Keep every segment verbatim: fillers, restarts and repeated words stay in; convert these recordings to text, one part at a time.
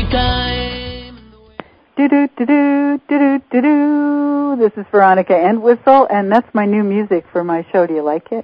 time. Do do do do do do do. This is Veronica Entwistle, and that's my new music for my show. Do you like it?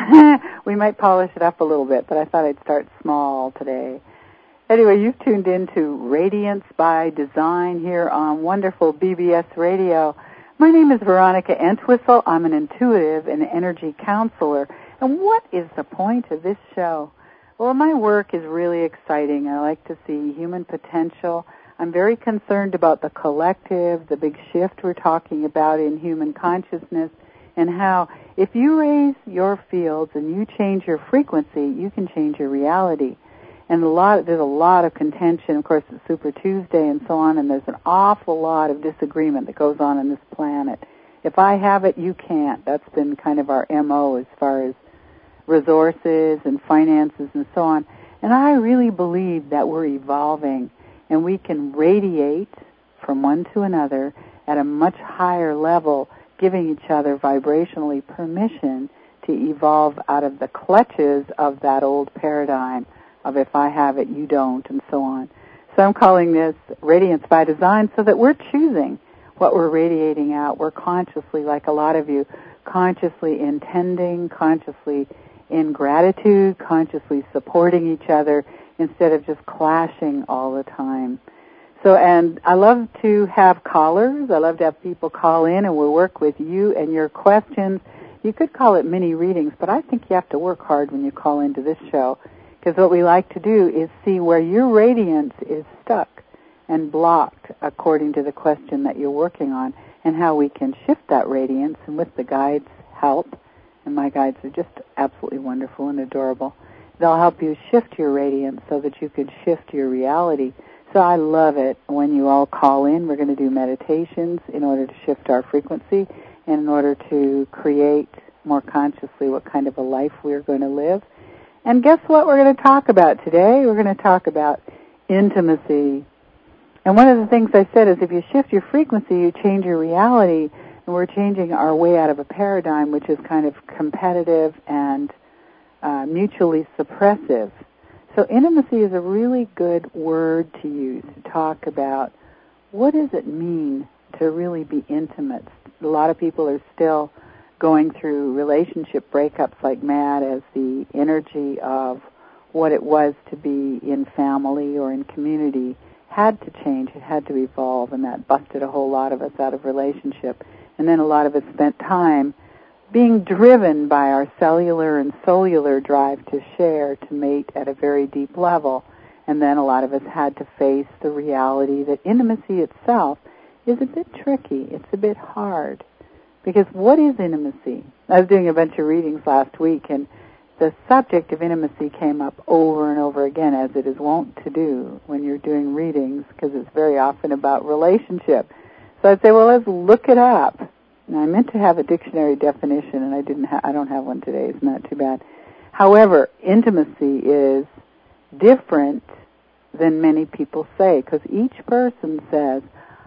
We might polish it up a little bit, but I thought I'd start small today. Anyway, you've tuned in to Radiance by Design here on wonderful B B S Radio. My name is Veronica Entwistle. I'm an intuitive and energy counselor. And what is the point of this show? Well, my work is really exciting. I like to see human potential. I'm very concerned about the collective, the big shift we're talking about in human consciousness, and how if you raise your fields and you change your frequency, you can change your reality. And a lot, there's a lot of contention. Of course, it's Super Tuesday and so on, and there's an awful lot of disagreement that goes on on this planet. If I have it, you can't. That's been kind of our M O as far as resources and finances and so on. And I really believe that we're evolving, and we can radiate from one to another at a much higher level, giving each other vibrationally permission to evolve out of the clutches of that old paradigm of if I have it, you don't, and so on. So I'm calling this Radiance by Design so that we're choosing what we're radiating out. We're consciously, like a lot of you, consciously intending, consciously in gratitude, consciously supporting each other instead of just clashing all the time. So, and I love to have callers. I love to have people call in, and we'll work with you and your questions. You could call it mini readings, but I think you have to work hard when you call into this show, because what we like to do is see where your radiance is stuck and blocked according to the question that you're working on, and how we can shift that radiance, and with the guides' help, and my guides are just absolutely wonderful and adorable, they'll help you shift your radiance so that you can shift your reality. So I love it when you all call in. We're going to do meditations in order to shift our frequency and in order to create more consciously what kind of a life we're going to live. And guess what we're going to talk about today? We're going to talk about intimacy. And one of the things I said is if you shift your frequency, you change your reality, and we're changing our way out of a paradigm which is kind of competitive and uh, mutually suppressive. So intimacy is a really good word to use to talk about what does it mean to really be intimate. A lot of people are still going through relationship breakups like mad as the energy of what it was to be in family or in community had to change. It had to evolve, and that busted a whole lot of us out of relationship. And then a lot of us spent time being driven by our cellular and cellular drive to share, to mate at a very deep level. And then a lot of us had to face the reality that intimacy itself is a bit tricky. It's a bit hard. Because what is intimacy? I was doing a bunch of readings last week, and the subject of intimacy came up over and over again, as it is wont to do when you're doing readings, because it's very often about relationship. So I'd say, well, let's look it up. And I meant to have a dictionary definition, and I didn't. Ha- I don't have one today. It's not too bad. However, intimacy is different than many people say, because each person says,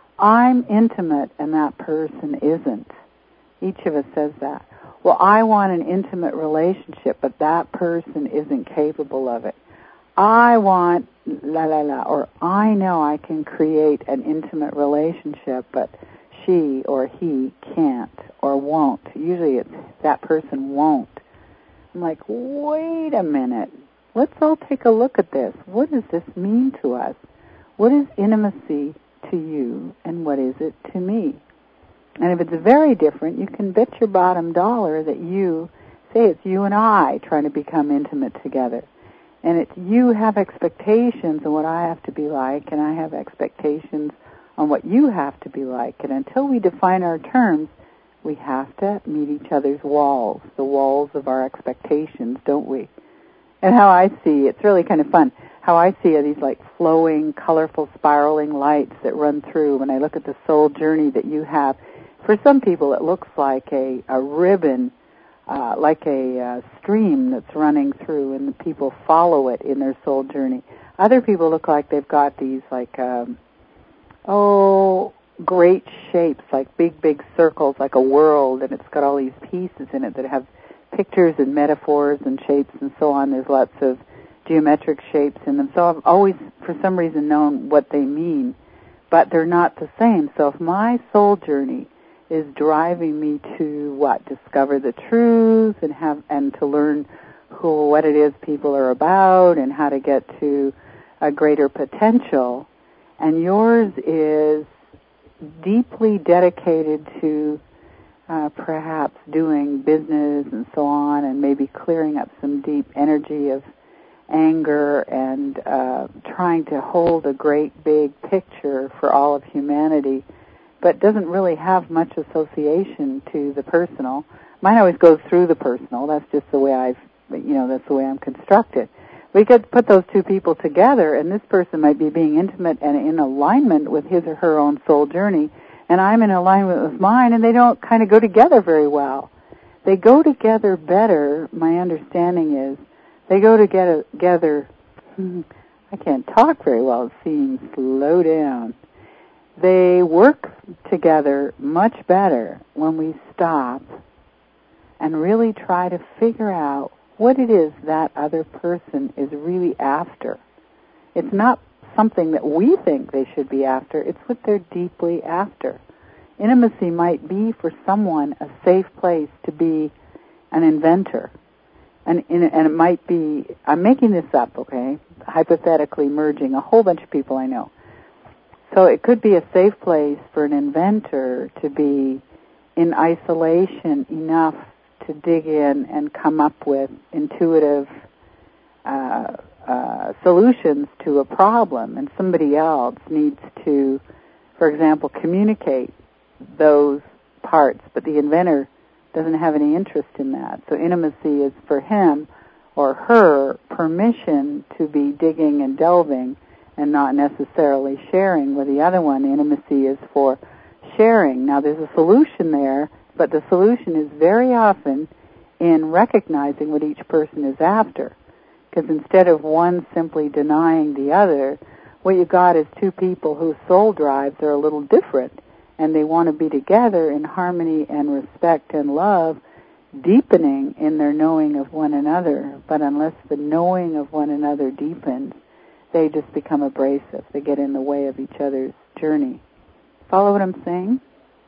I'm intimate, and that person isn't. Each of us says that. Well, I want an intimate relationship, but that person isn't capable of it. I want la la la, or I know I can create an intimate relationship, but she or he can't or won't. Usually it's that person won't. I'm like, wait a minute. Let's all take a look at this. What does this mean to us? What is intimacy to you, and what is it to me? And if it's very different, you can bet your bottom dollar that you, say it's you and I trying to become intimate together. And it's you have expectations on what I have to be like, and I have expectations on what you have to be like. And until we define our terms, we have to meet each other's walls, the walls of our expectations, don't we? And how I see, it's really kind of fun, how I see are these like flowing, colorful, spiraling lights that run through when I look at the soul journey that you have. For some people, it looks like a, a ribbon, uh, like a uh, stream that's running through, and the people follow it in their soul journey. Other people look like they've got these, like, um, oh, great shapes, like big, big circles, like a world, and it's got all these pieces in it that have pictures and metaphors and shapes and so on. There's lots of geometric shapes in them. So I've always, for some reason, known what they mean, but they're not the same. So if my soul journey is driving me to what? Discover the truth and have and to learn who what it is people are about and how to get to a greater potential, and yours is deeply dedicated to uh, perhaps doing business and so on, and maybe clearing up some deep energy of anger and uh, trying to hold a great big picture for all of humanity, but doesn't really have much association to the personal. Mine always goes through the personal. That's just the way I've, you know, that's the way I'm constructed. We could put those two people together, and this person might be being intimate and in alignment with his or her own soul journey, and I'm in alignment with mine, and they don't kind of go together very well. They go together better, my understanding is, they go together, together I can't talk very well, it seems, slow down. They work together much better when we stop and really try to figure out what it is that other person is really after. It's not something that we think they should be after, it's what they're deeply after. Intimacy might be for someone a safe place to be an inventor. And, and it might be, I'm making this up, okay, hypothetically merging a whole bunch of people I know. So it could be a safe place for an inventor to be in isolation enough to dig in and come up with intuitive uh, uh, solutions to a problem, and somebody else needs to, for example, communicate those parts, but the inventor doesn't have any interest in that. So intimacy is for him or her permission to be digging and delving and not necessarily sharing with the other one. Intimacy is for sharing. Now there's a solution there, but the solution is very often in recognizing what each person is after. Because instead of one simply denying the other, what you got is two people whose soul drives are a little different, and they want to be together in harmony and respect and love, deepening in their knowing of one another. But unless the knowing of one another deepens, they just become abrasive. They get in the way of each other's journey. Follow what I'm saying?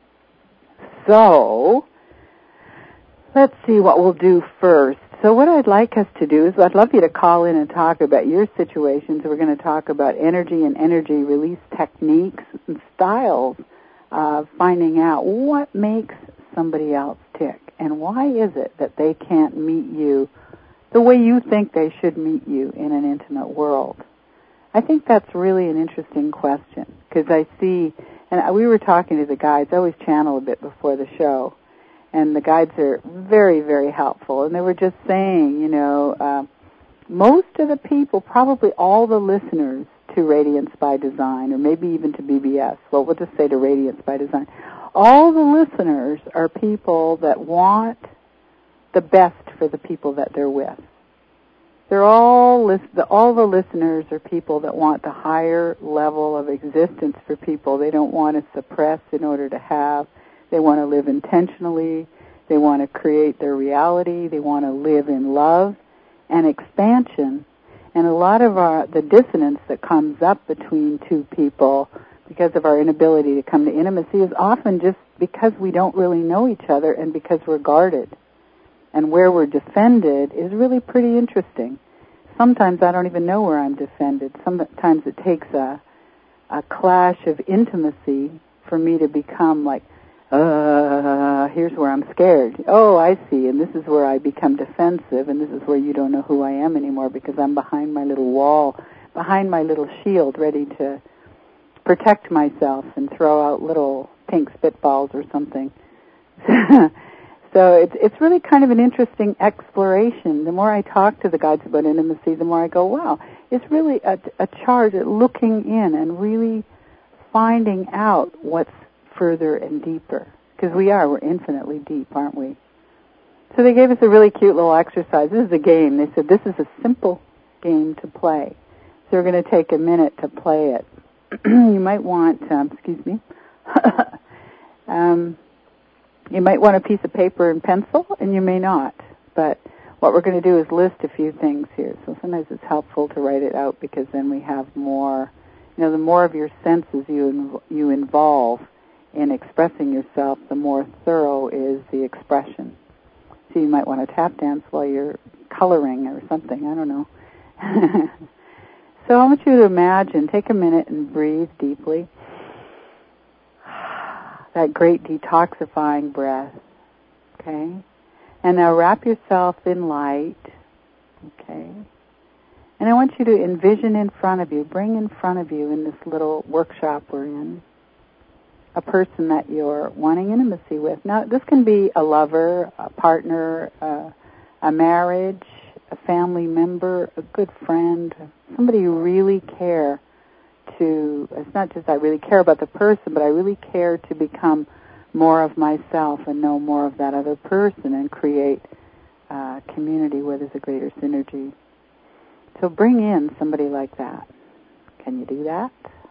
So, let's see what we'll do first. So what I'd like us to do is I'd love you to call in and talk about your situations. We're going to talk about energy and energy release techniques and styles of finding out what makes somebody else tick and why is it that they can't meet you the way you think they should meet you in an intimate world. I think that's really an interesting question because I see, and we were talking to the guides, I always channel a bit before the show, and the guides are very, very helpful, and they were just saying, you know, uh, most of the people, probably all the listeners to Radiance by Design, or maybe even to B B S, well, we'll just say to Radiance by Design, all the listeners are people that want the best for the people that they're with. They're all, list, all the listeners are people that want the higher level of existence for people. They don't want to suppress in order to have. They want to live intentionally. They want to create their reality. They want to live in love and expansion. And a lot of our, the dissonance that comes up between two people because of our inability to come to intimacy is often just because we don't really know each other and because we're guarded. And where we're defended is really pretty interesting. Sometimes I don't even know where I'm defended. Sometimes it takes a, a clash of intimacy for me to become like, uh, here's where I'm scared. Oh, I see, and this is where I become defensive, and this is where you don't know who I am anymore because I'm behind my little wall, behind my little shield, ready to protect myself and throw out little pink spitballs or something. So it's it's really kind of an interesting exploration. The more I talk to the guides about intimacy, the more I go, wow, it's really a, a charge at looking in and really finding out what's further and deeper. Because we are, we're infinitely deep, aren't we? So they gave us a really cute little exercise. This is a game. They said this is a simple game to play. So we're going to take a minute to play it. You might want, um, excuse me, um, you might want a piece of paper and pencil, and you may not. But what we're going to do is list a few things here. So sometimes it's helpful to write it out because then we have more, you know, the more of your senses you you involve in expressing yourself, the more thorough is the expression. So you might want to tap dance while you're coloring or something, I don't know. So I want you to imagine, take a minute and breathe deeply. That great detoxifying breath, okay? And now wrap yourself in light, okay? And I want you to envision in front of you, bring in front of you in this little workshop we're in, a person that you're wanting intimacy with. Now, this can be a lover, a partner, uh, a marriage, a family member, a good friend, somebody you really care to, it's not just I really care about the person, but I really care to become more of myself and know more of that other person and create a community where there's a greater synergy. So bring in somebody like that. Can you do that?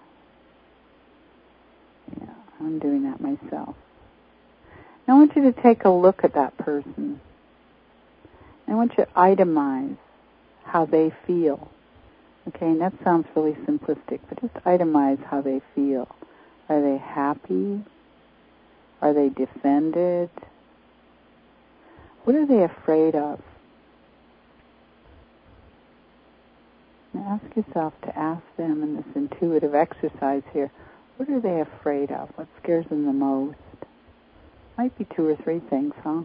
Yeah, I'm doing that myself. Now I want you to take a look at that person. I want you to itemize how they feel. Okay, and that sounds really simplistic, but just itemize how they feel. Are they happy? Are they defended? What are they afraid of? Now ask yourself to ask them in this intuitive exercise here, what are they afraid of? What scares them the most? Might be two or three things, huh?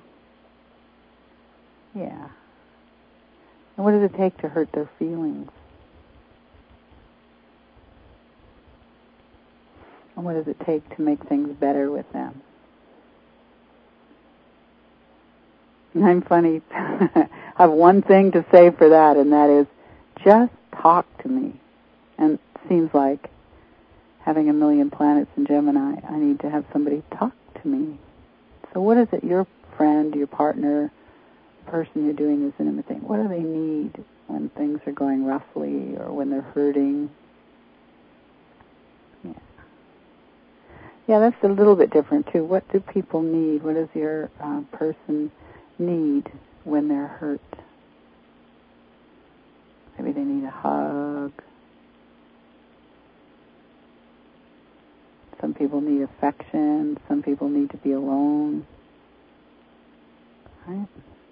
Yeah. And what does it take to hurt their feelings? And what does it take to make things better with them? And I'm funny. I have one thing to say for that, and that is, just talk to me. And it seems like having a million planets in Gemini, I need to have somebody talk to me. So what is it your friend, your partner, the person you're doing this intimate thing, what do they need when things are going roughly or when they're hurting? Yeah. Yeah, that's a little bit different too. What do people need? What does your uh, person need when they're hurt? Maybe they need a hug. Some people need affection. Some people need to be alone. Right?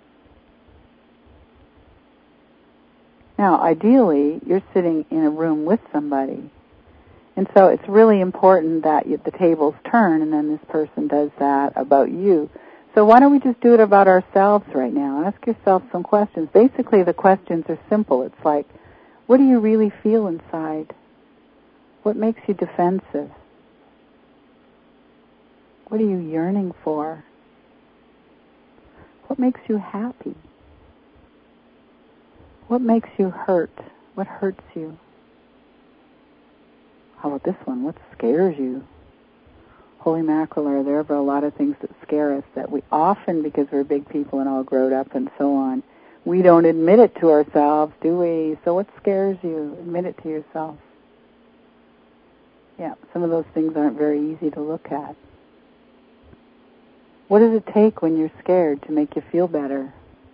Now, ideally, you're sitting in a room with somebody. And so it's really important that you, the tables turn and then this person does that about you. So why don't we just do it about ourselves right now? Ask yourself some questions. Basically, the questions are simple. It's like, what do you really feel inside? What makes you defensive? What are you yearning for? What makes you happy? What makes you hurt? What hurts you? How about this one? What scares you? Holy mackerel, are there ever a lot of things that scare us that we often, because we're big people and all grown up and so on, we don't admit it to ourselves, do we? So what scares you? Admit it to yourself. Yeah, some of those things aren't very easy to look at. What does it take when you're scared to make you feel better?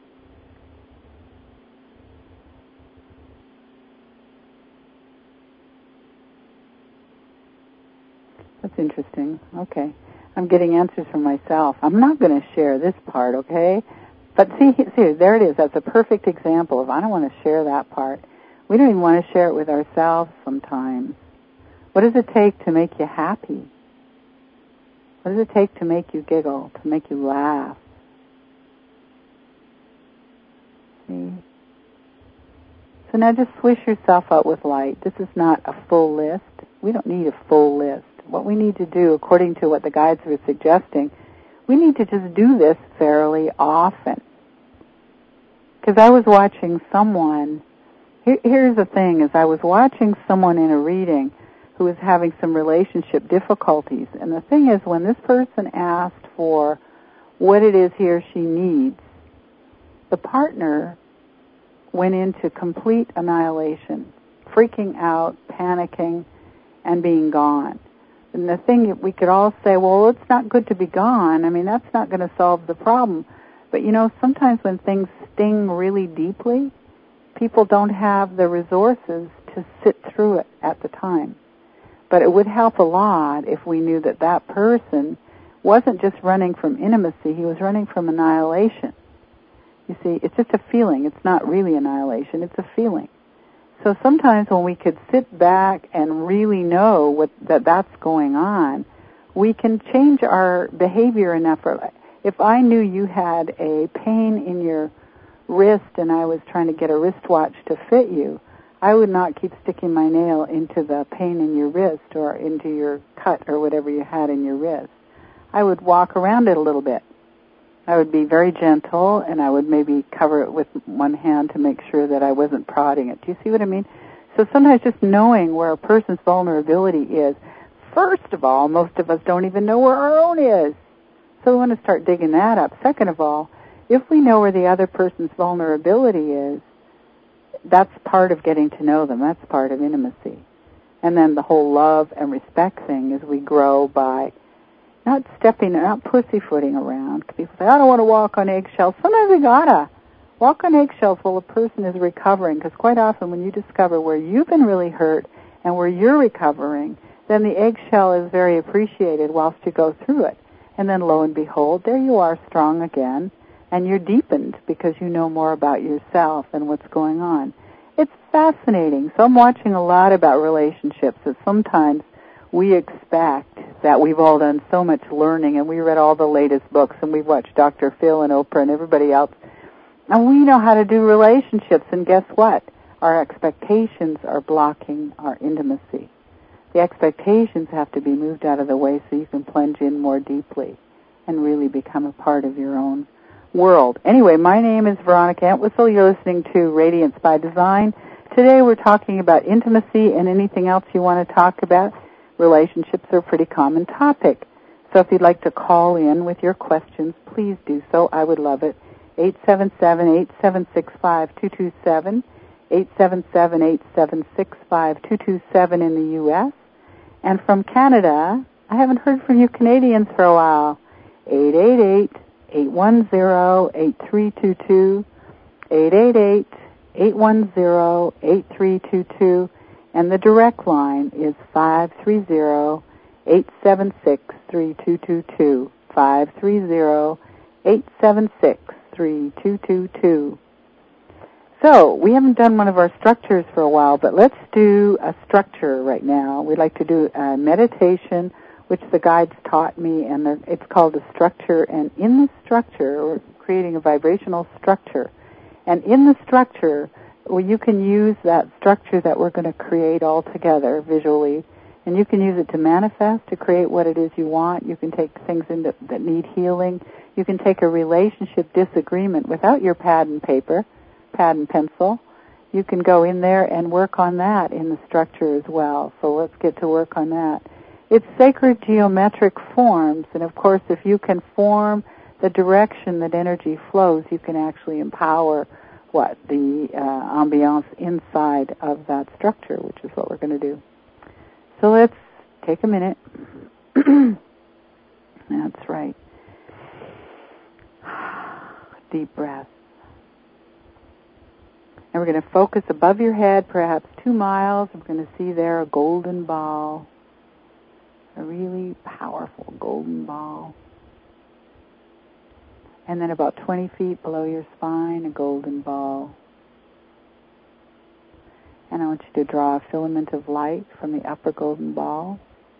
That's interesting. Okay. I'm getting answers from myself. I'm not going to share this part, okay? But see, see, there it is. That's a perfect example of I don't want to share that part. We don't even want to share it with ourselves sometimes. What does it take to make you happy? What does it take to make you giggle, to make you laugh? See? So now just swish yourself out with light. This is not a full list. We don't need a full list. What we need to do, according to what the guides were suggesting, we need to just do this fairly often. Because I was watching someone, here, here's the thing, is I was watching someone in a reading who was having some relationship difficulties. And the thing is, when this person asked for what it is he or she needs, the partner went into complete annihilation, freaking out, panicking, and being gone. And the thing, we could all say, well, it's not good to be gone. I mean, that's not going to solve the problem. But, you know, sometimes when things sting really deeply, people don't have the resources to sit through it at the time. But it would help a lot if we knew that that person wasn't just running from intimacy, he was running from annihilation. You see, it's just a feeling. It's not really annihilation. It's a feeling. So sometimes when we could sit back and really know what, that that's going on, we can change our behavior enough. If I knew you had a pain in your wrist and I was trying to get a wristwatch to fit you, I would not keep sticking my nail into the pain in your wrist or into your cut or whatever you had in your wrist. I would walk around it a little bit. I would be very gentle, and I would maybe cover it with one hand to make sure that I wasn't prodding it. Do you see what I mean? So sometimes just knowing where a person's vulnerability is, first of all, most of us don't even know where our own is. So we want to start digging that up. Second of all, if we know where the other person's vulnerability is, that's part of getting to know them. That's part of intimacy. And then the whole love and respect thing is we grow by not stepping, not pussyfooting around. People say, I don't want to walk on eggshells. Sometimes we gotta walk on eggshells while a person is recovering, because quite often when you discover where you've been really hurt and where you're recovering, then the eggshell is very appreciated whilst you go through it. And then lo and behold, there you are strong again, and you're deepened because you know more about yourself and what's going on. It's fascinating. So I'm watching a lot about relationships that sometimes we expect that we've all done so much learning and we read all the latest books and we've watched Doctor Phil and Oprah and everybody else. And we know how to do relationships, and guess what? Our expectations are blocking our intimacy. The expectations have to be moved out of the way so you can plunge in more deeply and really become a part of your own world. Anyway, my name is Veronica Entwistle. You're listening to Radiance by Design. Today we're talking about intimacy and anything else you want to talk about. Relationships are a pretty common topic. So if you'd like to call in with your questions, please do so. I would love it. eight seven seven, eight seven six, five two two seven, eight seven seven, eight seven six, five two two seven in the U S And from Canada, I haven't heard from you Canadians for a while. eight eight eight, eight one zero, eight three two two, eight eight eight, eight one zero, eight three two two, and the direct line is five three zero, eight seven six, three two two two, five three zero, eight seven six, three two two two. So, we haven't done one of our structures for a while, but let's do a structure right now. We'd like to do a meditation, which the guides taught me, and it's called a structure. And in the structure, we're creating a vibrational structure. And in the structure, well, you can use that structure that we're going to create all together visually, and you can use it to manifest, to create what it is you want. You can take things in that, that need healing. You can take a relationship disagreement without your pad and paper, pad and pencil. You can go in there and work on that in the structure as well. So let's get to work on that. It's sacred geometric forms, and of course if you can form the direction that energy flows, you can actually empower what? The uh, ambiance inside of that structure, which is what we're going to do. So let's take a minute. That's right. Deep breath. And we're going to focus above your head, perhaps two miles. We're going to see there a golden ball, a really powerful golden ball. And then about twenty feet below your spine, a golden ball. And I want you to draw a filament of light from the upper golden ball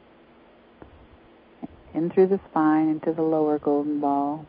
in through the spine into the lower golden ball.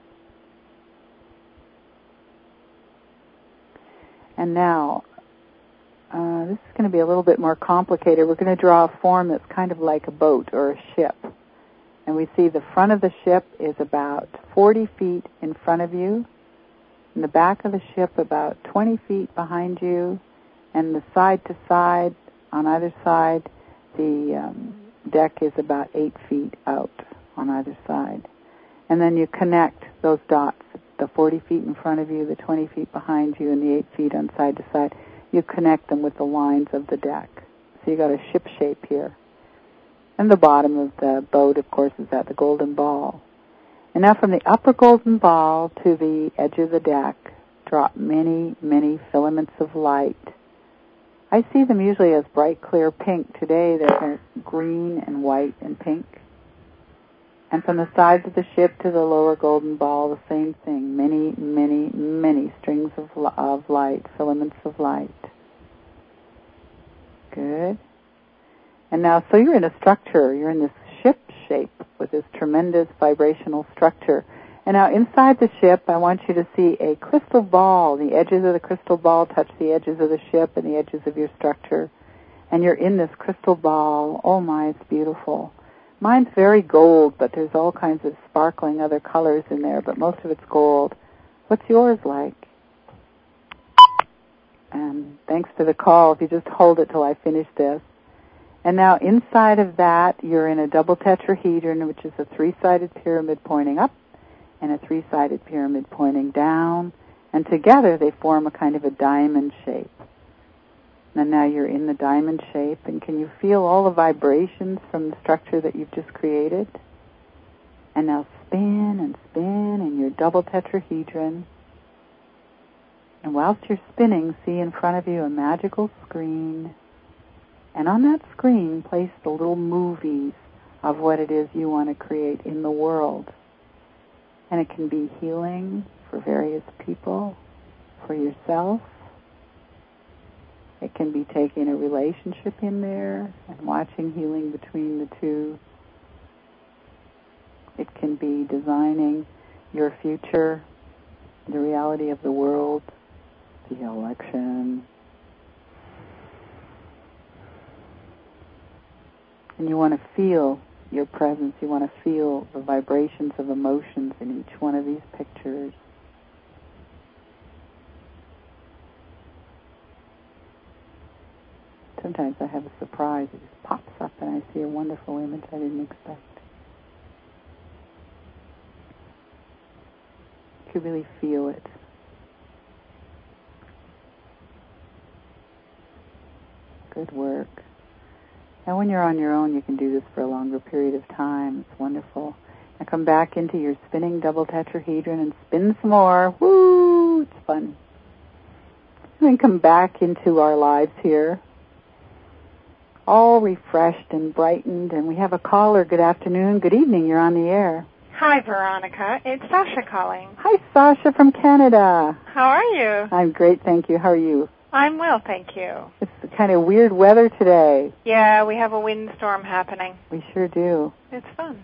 And now, uh, this is going to be a little bit more complicated. We're going to draw a form that's kind of like a boat or a ship. And we see the front of the ship is about forty feet in front of you, and the back of the ship about twenty feet behind you, and the side to side, on either side, the um, deck is about eight feet out on either side. And then you connect those dots, the forty feet in front of you, the twenty feet behind you, and the eight feet on side to side. You connect them with the lines of the deck. So you got a ship shape here. And the bottom of the boat, of course, is at the golden ball. And now from the upper golden ball to the edge of the deck, drop many, many filaments of light. I see them usually as bright, clear pink. Today they're green and white and pink. And from the sides of the ship to the lower golden ball, the same thing. Many, many, many strings of, of light, filaments of light. Good. And now, so you're in a structure. You're in this ship shape with this tremendous vibrational structure. And now inside the ship, I want you to see a crystal ball. The edges of the crystal ball touch the edges of the ship and the edges of your structure. And you're in this crystal ball. Oh my, it's beautiful. Mine's very gold, but there's all kinds of sparkling other colors in there, but most of it's gold. What's yours like? And thanks for the call. If you just hold it till I finish this. And now inside of that, you're in a double tetrahedron, which is a three-sided pyramid pointing up and a three-sided pyramid pointing down. And together they form a kind of a diamond shape. And now you're in the diamond shape, and can you feel all the vibrations from the structure that you've just created? And now spin and spin in your double tetrahedron. And whilst you're spinning, see in front of you a magical screen. And on that screen, place the little movies of what it is you want to create in the world. And it can be healing for various people, for yourself. It can be taking a relationship in there and watching healing between the two. It can be designing your future, the reality of the world, the election. And you want to feel your presence. You want to feel the vibrations of emotions in each one of these pictures. Sometimes I have a surprise. It just pops up and I see a wonderful image I didn't expect. You can really feel it. Good work. Now when you're on your own, you can do this for a longer period of time. It's wonderful. Now come back into your spinning double tetrahedron and spin some more. Woo! It's fun. And then come back into our lives here, all refreshed and brightened. And we have a caller. Good afternoon. Good evening. You're on the air. Hi, Veronica. It's Sasha calling. Hi, Sasha from Canada. How are you? I'm great, thank you. How are you? I'm well, thank you. It's kind of weird weather today. Yeah, we have a windstorm happening. We sure do. It's fun.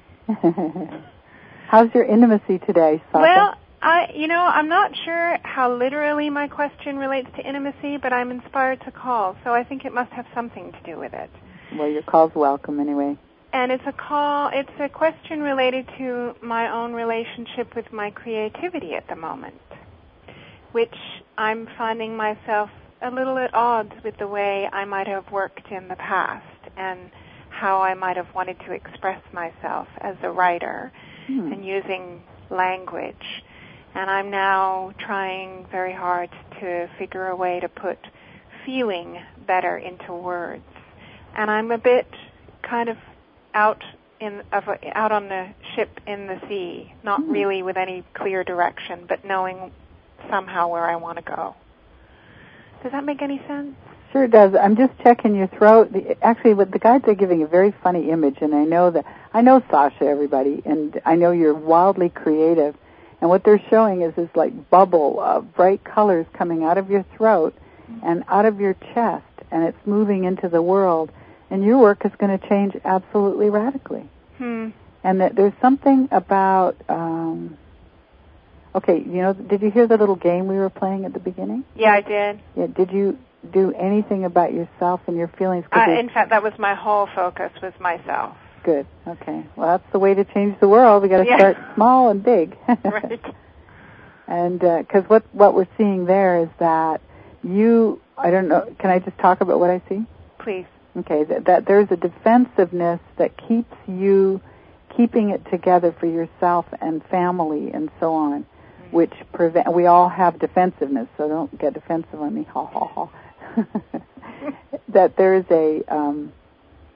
How's your intimacy today, Sasha? Well, I, you know, I'm not sure how literally my question relates to intimacy, but I'm inspired to call, so I think it must have something to do with it. Well, your call's welcome anyway. And it's a call, it's a question related to my own relationship with my creativity at the moment, which I'm finding myself a little at odds with the way I might have worked in the past and how I might have wanted to express myself as a writer hmm. and using language. And I'm now trying very hard to figure a way to put feeling better into words. And I'm a bit kind of out in of a, out on the ship in the sea, not hmm. really with any clear direction, but knowing somehow where I want to go. Does that make any sense? Sure does. I'm just checking your throat. The, actually, what the guides are giving a very funny image, and I know that I know Sasha, everybody, and I know you're wildly creative. And what they're showing is this like bubble of bright colors coming out of your throat and out of your chest, and it's moving into the world. And your work is going to change absolutely radically. Hmm. And that there's something about. Um, Okay, you know, did you hear the little game we were playing at the beginning? Yeah, I did. Yeah, did you do anything about yourself and your feelings? Uh, in fact, that was my whole focus, was myself. Good, okay. Well, that's the way to change the world. We got to yeah. start small and big. Right. And because uh, what, what we're seeing there is that you, I don't know, can I just talk about what I see? Please. Okay, that, that there's a defensiveness that keeps you keeping it together for yourself and family and so on. Which prevent, we all have defensiveness, so don't get defensive on me, ha, ha, ha. That there is a, um,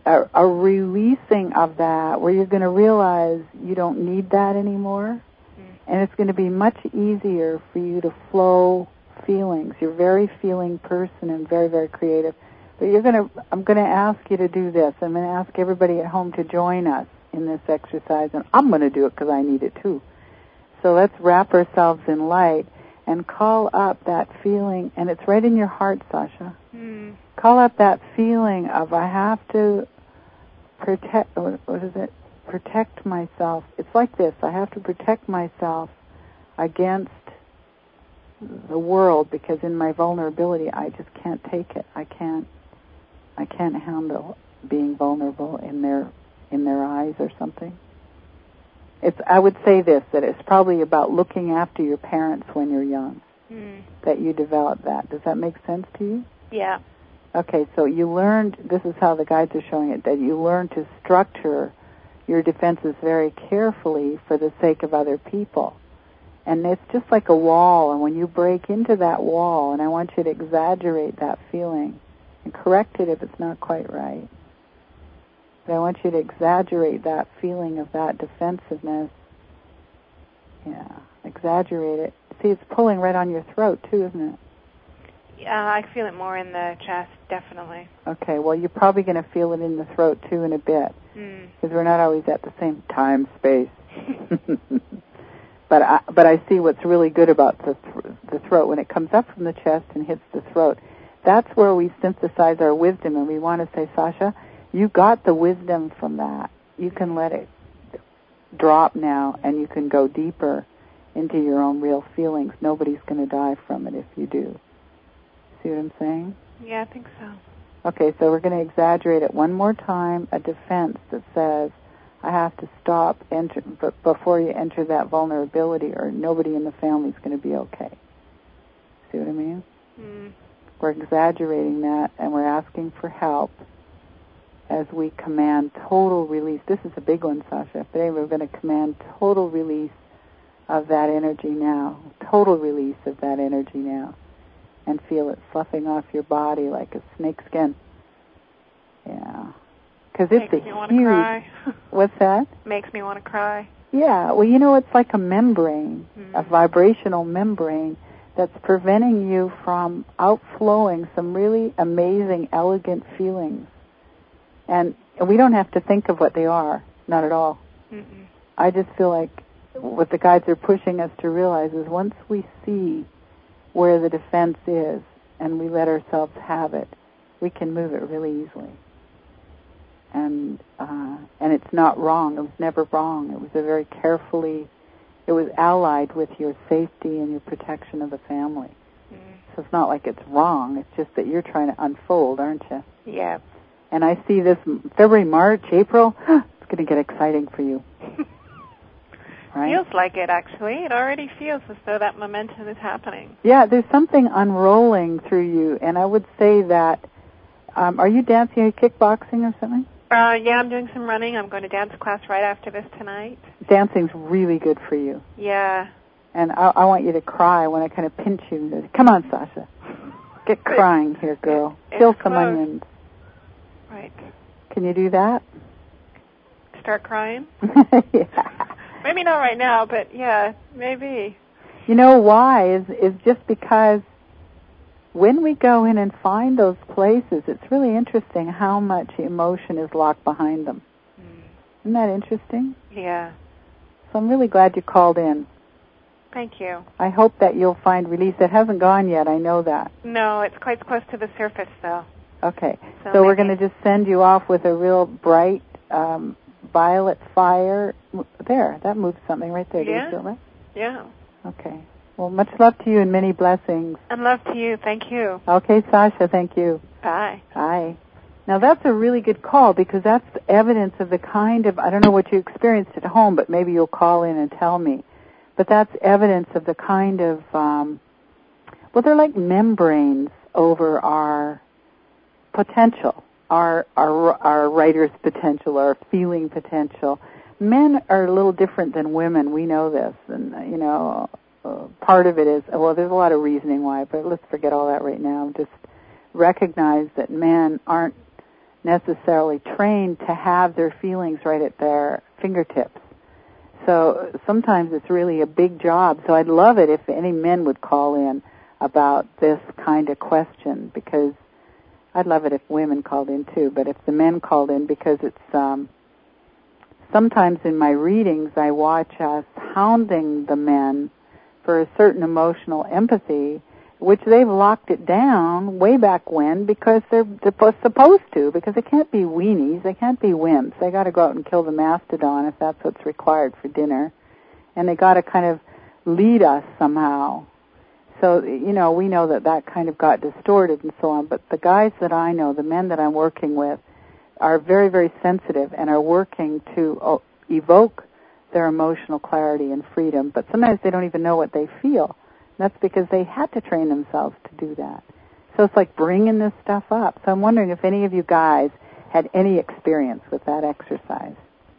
a, a releasing of that where you're going to realize you don't need that anymore. Mm. And it's going to be much easier for you to flow feelings. You're a very feeling person and very, very creative. But you're going to, I'm going to ask you to do this. I'm going to ask everybody at home to join us in this exercise, and I'm going to do it because I need it too. So let's wrap ourselves in light and call up that feeling, and it's right in your heart, Sasha. Mm. Call up that feeling of I have to protect, what is it? Protect myself. It's like this. I have to protect myself against the world because in my vulnerability, I just can't take it. I can't. I can't handle being vulnerable in their in their eyes or something. It's. I would say this, that it's probably about looking after your parents when you're young, mm. that you develop that. Does that make sense to you? Yeah. Okay, so you learned, this is how the guides are showing it, that you learn to structure your defenses very carefully for the sake of other people. And it's just like a wall, and when you break into that wall, and I want you to exaggerate that feeling, and correct it if it's not quite right. But I want you to exaggerate that feeling of that defensiveness. Yeah, exaggerate it. See, it's pulling right on your throat, too, isn't it? Yeah, I feel it more in the chest, definitely. Okay, well, you're probably going to feel it in the throat, too, in a bit. Because mm. we're not always at the same time, space. But I, but I see what's really good about the th- the throat. When it comes up from the chest and hits the throat, that's where we synthesize our wisdom, and we want to say, Sasha, you got the wisdom from that. You can let it drop now, and you can go deeper into your own real feelings. Nobody's going to die from it if you do. See what I'm saying? Yeah, I think so. Okay, so we're going to exaggerate it one more time, a defense that says, I have to stop enter, but before you enter that vulnerability, or nobody in the family is going to be okay. See what I mean? Mm. We're exaggerating that, and we're asking for help as we command total release. This is a big one, Sasha. But anyway, we're going to command total release of that energy now. Total release of that energy now. And feel it fluffing off your body like a snake skin. Yeah. Because it's Makes me a want huge... to cry. What's that? Makes me want to cry. Yeah, well, you know, it's like a membrane, mm-hmm. a vibrational membrane that's preventing you from outflowing some really amazing, elegant feelings. And we don't have to think of what they are, not at all. Mm-mm. I just feel like what the guides are pushing us to realize is once we see where the defense is and we let ourselves have it, we can move it really easily. And uh, and it's not wrong. It was never wrong. It was a very carefully, it was allied with your safety and your protection of the family. Mm. So it's not like it's wrong. It's just that you're trying to unfold, aren't you? Yeah. And I see this February, March, April. It's going to get exciting for you. Right? Feels like it, actually. It already feels as though that momentum is happening. Yeah, there's something unrolling through you. And I would say that, um, are you dancing, are you kickboxing or something? Uh, yeah, I'm doing some running. I'm going to dance class right after this tonight. Dancing's really good for you. Yeah. And I, I want you to cry when I kind of pinch you. Come on, Sasha. Get crying here, girl. It, Peel some close. onions. Right. Can you do that? Start crying? Yeah. Maybe not right now, but yeah, maybe. You know why? Is is just because when we go in and find those places, it's really interesting how much emotion is locked behind them. Mm. Isn't that interesting? Yeah. So I'm really glad you called in. Thank you. I hope that you'll find release. It hasn't gone yet, I know that. No, it's quite close to the surface, though. Okay. So, so we're going to just send you off with a real bright um, violet fire. There, that moves something right there. Do yeah. you feel that? Yeah. Okay. Well, much love to you and many blessings. And love to you. Thank you. Okay, Sasha, thank you. Bye. Bye. Now, that's a really good call because that's evidence of the kind of, I don't know what you experienced at home, but maybe you'll call in and tell me. But that's evidence of the kind of, um, well, they're like membranes over our potential, our, our, our writer's potential, our feeling potential. Men are a little different than women. We know this. And, you know, uh, part of it is, well, there's a lot of reasoning why, but let's forget all that right now. Just recognize that men aren't necessarily trained to have their feelings right at their fingertips. So sometimes it's really a big job. So I'd love it if any men would call in about this kind of question, because I'd love it if women called in too, but if the men called in, because it's um, sometimes in my readings I watch us hounding the men for a certain emotional empathy, which they've locked it down way back when because they're supposed to, because they can't be weenies, they can't be wimps. They got to go out and kill the mastodon if that's what's required for dinner, and they got to kind of lead us somehow. So, you know, we know that that kind of got distorted and so on, but the guys that I know, the men that I'm working with, are very, very sensitive and are working to uh, evoke their emotional clarity and freedom, but sometimes they don't even know what they feel. That's because they had to train themselves to do that. So it's like bringing this stuff up. So I'm wondering if any of you guys had any experience with that exercise.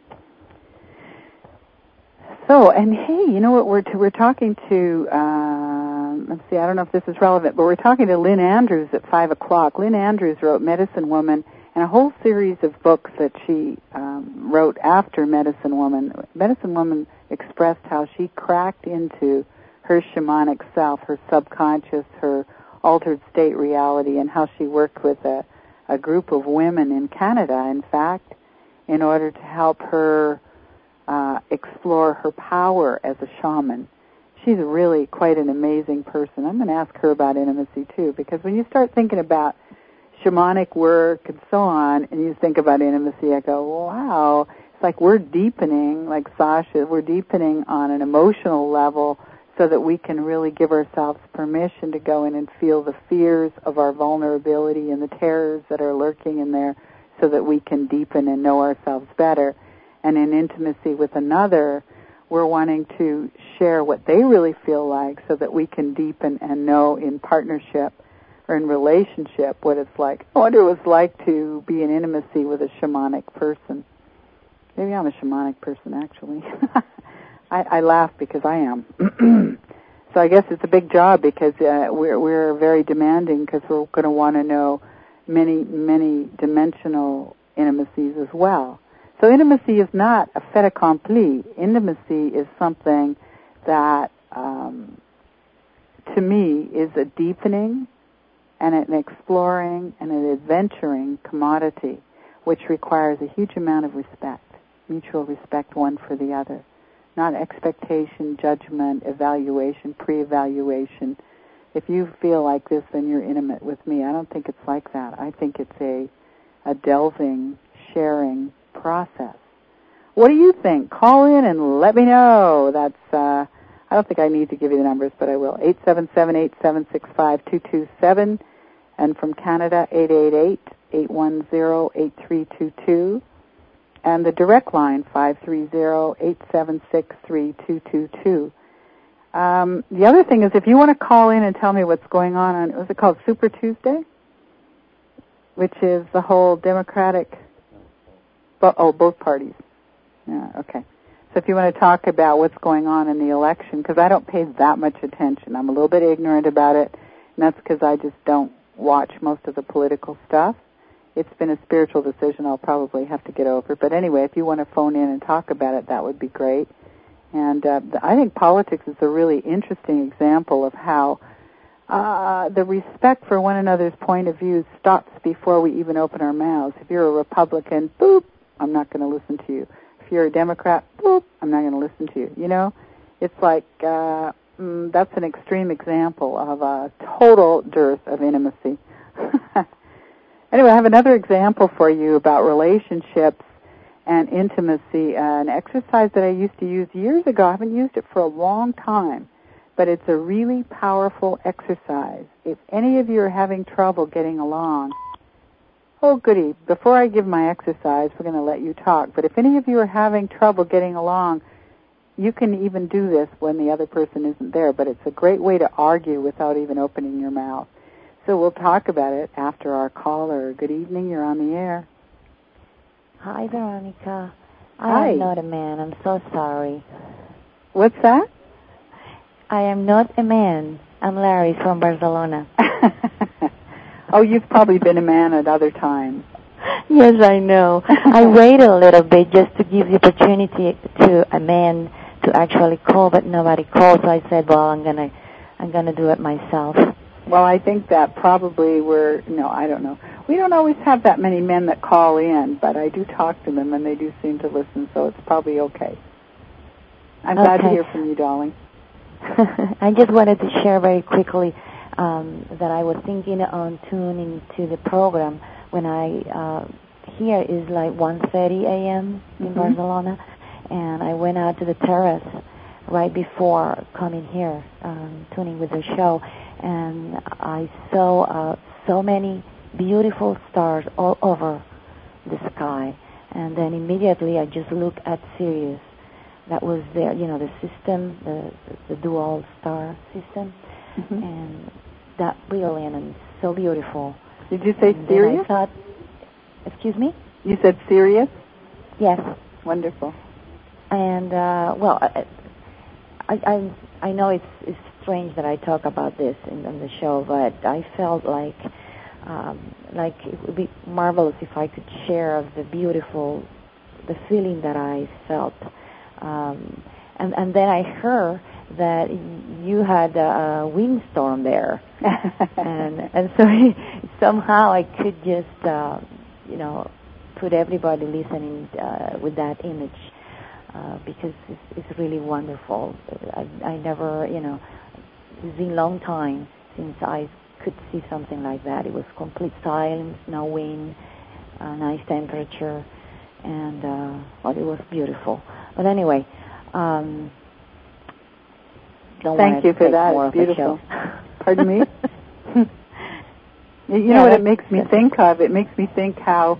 So, and hey, you know what, we're to, we're talking to, um, let's see, I don't know if this is relevant, but we're talking to Lynn Andrews at five o'clock. Lynn Andrews wrote Medicine Woman and a whole series of books that she um, wrote after Medicine Woman. Medicine Woman expressed how she cracked into her shamanic self, her subconscious, her altered state reality, and how she worked with a, a group of women in Canada, in fact, in order to help her uh, explore her power as a shaman. She's really quite an amazing person. I'm going to ask her about intimacy, too, because when you start thinking about shamanic work and so on, and you think about intimacy, I go, wow, it's like we're deepening, like Sasha, we're deepening on an emotional level so that we can really give ourselves permission to go in and feel the fears of our vulnerability and the terrors that are lurking in there so that we can deepen and know ourselves better. And in intimacy with another, we're wanting to share what they really feel like so that we can deepen and know in partnership or in relationship what it's like. I wonder what it's like to be in intimacy with a shamanic person. Maybe I'm a shamanic person, actually. I, I laugh because I am. So I guess it's a big job because uh, we're, we're very demanding because we're going to want to know many, many dimensional intimacies as well. So intimacy is not a fait accompli. Intimacy is something that, um, to me, is a deepening and an exploring and an adventuring commodity, which requires a huge amount of respect, mutual respect one for the other. Not expectation, judgment, evaluation, pre-evaluation. If you feel like this, then you're intimate with me. I don't think it's like that. I think it's a, a delving, sharing process. What do you think? Call in and let me know. That's, uh, I don't think I need to give you the numbers, but I will. eight seven seven, eight seven six five, two two seven. And from Canada, eight eight eight, eight one zero, eight three two two. And the direct line, five three zero, eight seven six, three two two two. Um, the other thing is if you want to call in and tell me what's going on on, was it called Super Tuesday? Which is the whole Democratic, oh, both parties. Yeah, okay. So if you want to talk about what's going on in the election, because I don't pay that much attention. I'm a little bit ignorant about it, and that's because I just don't watch most of the political stuff. It's been a spiritual decision I'll probably have to get over. But anyway, if you want to phone in and talk about it, that would be great. And uh, I think politics is a really interesting example of how uh, the respect for one another's point of view stops before we even open our mouths. If you're a Republican, boop, I'm not going to listen to you. If you're a Democrat, boop, I'm not going to listen to you. You know, it's like uh, mm, that's an extreme example of a total dearth of intimacy. Anyway, I have another example for you about relationships and intimacy, uh, an exercise that I used to use years ago. I haven't used it for a long time, but it's a really powerful exercise. If any of you are having trouble getting along, oh, goody, before I give my exercise, we're going to let you talk, but if any of you are having trouble getting along, you can even do this when the other person isn't there, but it's a great way to argue without even opening your mouth. So we'll talk about it after our caller. Good evening, you're on the air. Hi, Veronica. I Hi. am not a man. I'm so sorry. What's that? I am not a man. I'm Larry from Barcelona. Oh, you've probably been a man at other times. Yes, I know. I waited a little bit just to give the opportunity to a man to actually call, but nobody called. So I said, "Well, I'm gonna, I'm gonna do it myself." Well, I think that probably we're no, I don't know. We don't always have that many men that call in, but I do talk to them, and they do seem to listen. So it's probably okay. I'm okay. glad to hear from you, darling. I just wanted to share very quickly um, that I was thinking on tuning to the program when I uh, here is like one thirty a.m. in mm-hmm. Barcelona, and I went out to the terrace right before coming here, um, tuning with the show, and I saw uh, so many beautiful stars all over the sky, and then immediately I just looked at Sirius. That was there, you know, the system, the, the dual star system, mm-hmm. and that brilliant and so beautiful. Did you say and Sirius? I thought, excuse me? You said Sirius? Yes. Wonderful. And, uh, well, I, I I know it's, it's strange that I talk about this in, in the show, but I felt like, um, like it would be marvelous if I could share the beautiful, the feeling that I felt. Um, and, and then I heard that you had a windstorm there, and and so somehow I could just uh, you know put everybody listening uh, with that image uh, because it's, it's really wonderful. I, I never you know it's been a long time since I could see something like that. It was complete silence, no wind, uh, nice temperature, and uh, well, it was beautiful. But anyway, um, don't thank you for that. It's beautiful. Pardon me? you yeah, know what it makes me think of? It makes me think how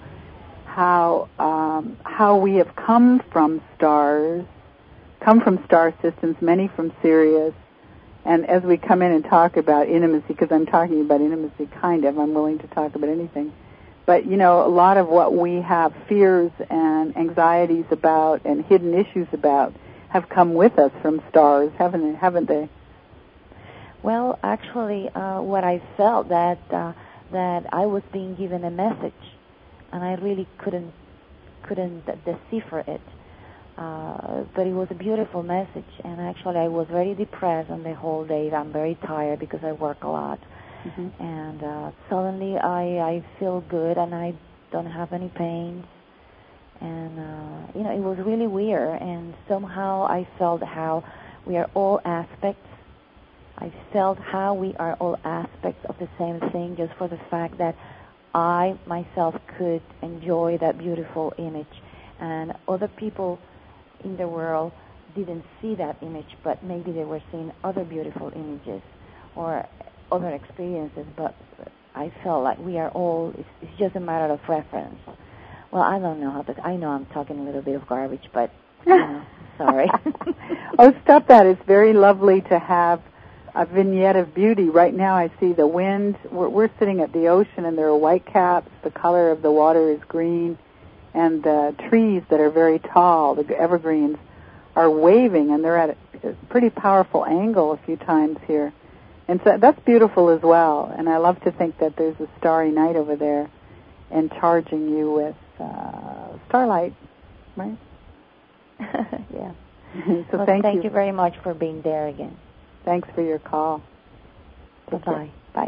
how um, how we have come from stars, come from star systems, many from Sirius, and as we come in and talk about intimacy, because I'm talking about intimacy, kind of, I'm willing to talk about anything. But, you know, a lot of what we have fears and anxieties about and hidden issues about have come with us from stars, haven't they? Haven't they? Well, actually, uh, what I felt that uh, that I was being given a message, and I really couldn't couldn't decipher it. Uh, but it was a beautiful message, and actually I was very depressed on the whole day. I'm very tired because I work a lot. Mm-hmm. And uh, suddenly I, I feel good and I don't have any pain. And, uh, you know, it was really weird. And somehow I felt how we are all aspects. I felt how we are all aspects of the same thing just for the fact that I myself could enjoy that beautiful image. And other people in the world didn't see that image, but maybe they were seeing other beautiful images or other experiences, but I felt like we are all, it's, it's just a matter of reference. Well, I don't know how to, I know I'm talking a little bit of garbage, but, you know, sorry. Oh, stop that. It's very lovely to have a vignette of beauty. Right now I see the wind. We're, we're sitting at the ocean, and there are white caps. The color of the water is green, and the trees that are very tall, the evergreens, are waving, and they're at a pretty powerful angle a few times here. And so that's beautiful as well. And I love to think that there's a starry night over there and charging you with uh, starlight, right? Yeah. so well, thank, thank you. you very much for being there again. Thanks for your call. Bye-bye. Bye.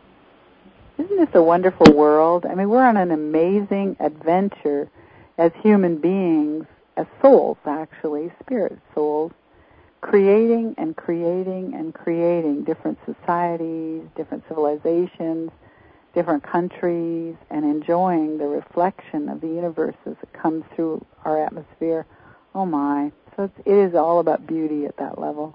Isn't this a wonderful world? I mean, we're on an amazing adventure as human beings, as souls, actually, spirit souls, creating and creating and creating different societies, different civilizations, different countries, and enjoying the reflection of the universe as it comes through our atmosphere. Oh, my. So it's, it is all about beauty at that level.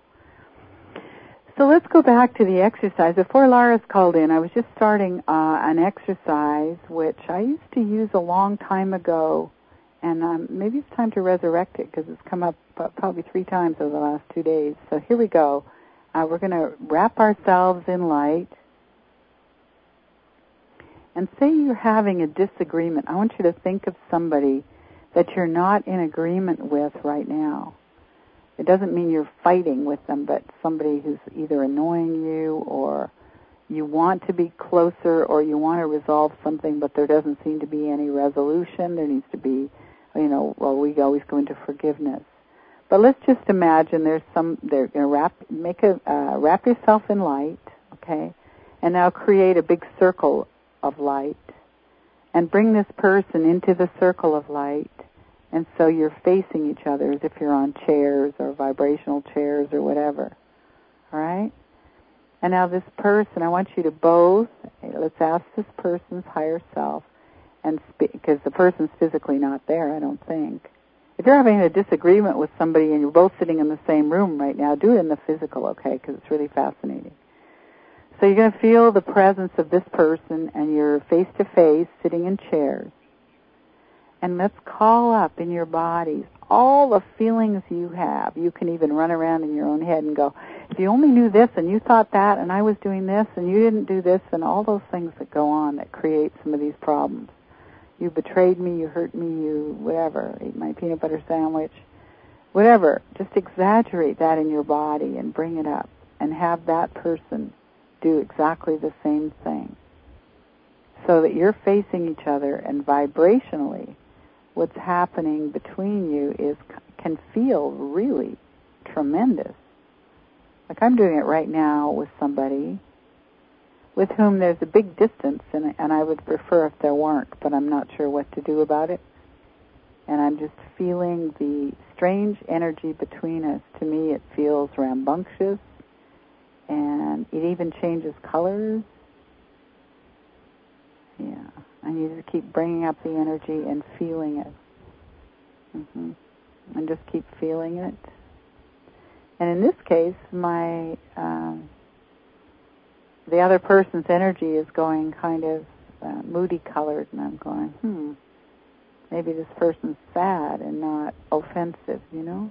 So let's go back to the exercise. Before Lara's called in, I was just starting uh, an exercise which I used to use a long time ago, and um, maybe it's time to resurrect it because it's come up uh, probably three times over the last two days. So here we go. Uh, we're going to wrap ourselves in light and say you're having a disagreement. I want you to think of somebody that you're not in agreement with right now. It doesn't mean you're fighting with them, but somebody who's either annoying you or you want to be closer or you want to resolve something, but there doesn't seem to be any resolution. There needs to be, you know, well, we always go into forgiveness. But let's just imagine there's some, they're going to wrap, make a, uh, wrap yourself in light, okay, and now create a big circle of light and bring this person into the circle of light. And so you're facing each other as if you're on chairs or vibrational chairs or whatever. All right? And now this person, I want you to both, let's ask this person's higher self, and because the person's physically not there, I don't think. If you're having a disagreement with somebody and you're both sitting in the same room right now, do it in the physical, okay, because it's really fascinating. So you're going to feel the presence of this person, and you're face-to-face, sitting in chairs. And let's call up in your bodies all the feelings you have. You can even run around in your own head and go, if you only knew this and you thought that and I was doing this and you didn't do this, and all those things that go on that create some of these problems. You betrayed me, you hurt me, you whatever, ate my peanut butter sandwich, whatever. Just exaggerate that in your body and bring it up and have that person do exactly the same thing so that you're facing each other, and vibrationally what's happening between you is can feel really tremendous. Like I'm doing it right now with somebody with whom there's a big distance, and, and I would prefer if there weren't, but I'm not sure what to do about it. And I'm just feeling the strange energy between us. To me, it feels rambunctious, and it even changes colors. Yeah. And you just keep bringing up the energy and feeling it. Mm-hmm. And just keep feeling it. And in this case, my um, the other person's energy is going kind of uh, moody colored, and I'm going, hmm, maybe this person's sad and not offensive, you know?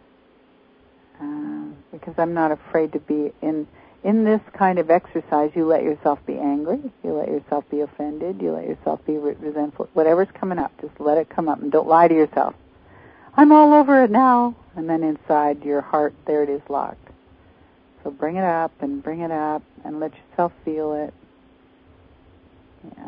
Uh, because I'm not afraid to be in... In this kind of exercise, you let yourself be angry, you let yourself be offended, you let yourself be re- resentful. Whatever's coming up, just let it come up, and don't lie to yourself. I'm all over it now. And then inside your heart, there it is locked. So bring it up and bring it up and let yourself feel it. Yeah.